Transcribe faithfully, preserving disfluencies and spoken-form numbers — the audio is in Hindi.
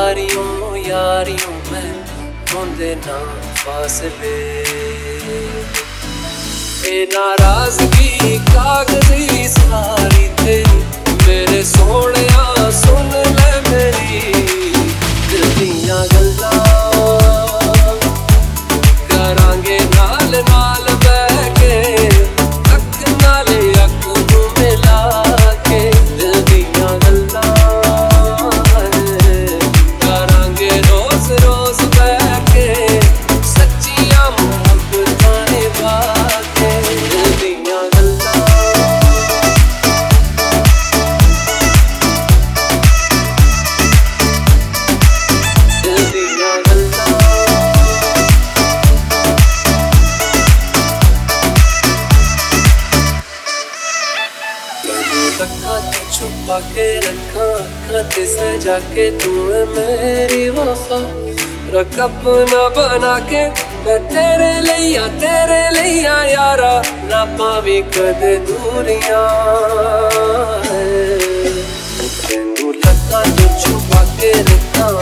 यारियों यारियों मैं होंदे ना फासले। ए नाराजगी कागजी सारी तेरी मेरे सोहणिया सुन ले मेरी दिल दियां गल्लां करांगे नाल नाल बैठ के अख नाल अख नूं मिला के दिल दियां गल्लां करांगे रोज रोज बैठ के सच्चियां मोहब्बतां निभा के दिल दियां गल्लां दिल दियां गल्लां रखा तो छुपा के रखा खाते सजा के तू है मेरी वफा रख अपना बना के मैं तेरे लिया तेरे लिया यारा ना पावी कदे दूरियां तेनू रखा तो छुपा के रखा